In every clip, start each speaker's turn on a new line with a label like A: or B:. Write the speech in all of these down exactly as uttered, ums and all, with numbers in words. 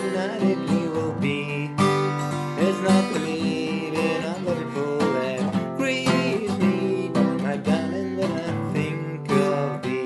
A: united we will be. It's not the leaving of Liverpool that grieves me, my darling, when I think of thee.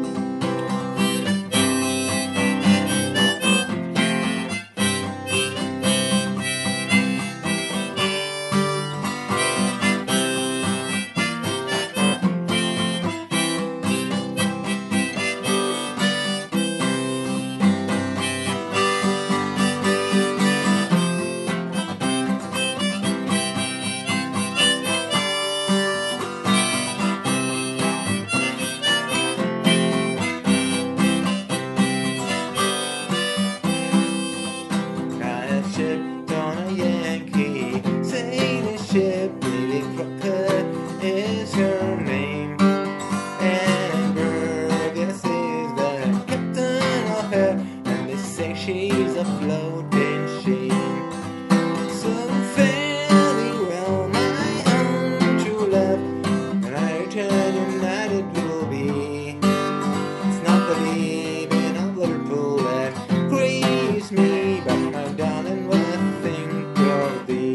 A: Shipped on a Yankee sailing ship, Lady Crocker is her name, and Burgess is the captain of her, and they say she's a floating shame. So fare thee well, my own true love, and I return united we will be. It's not the leaving of Liverpool that grieves me, but my darling, when I think of thee.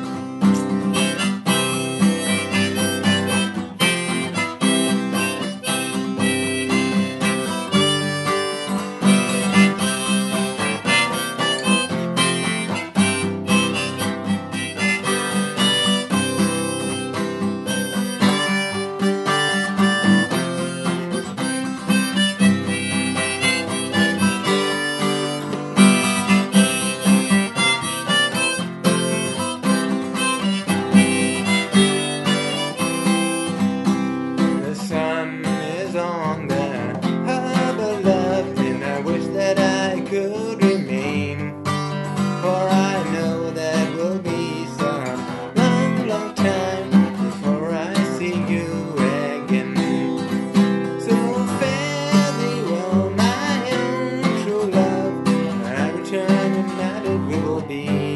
A: On the harbor, love, and I wish that I could remain, for I know that will be some long, long time before I see you again. So fare thee well, my own true love, and I return united we will be.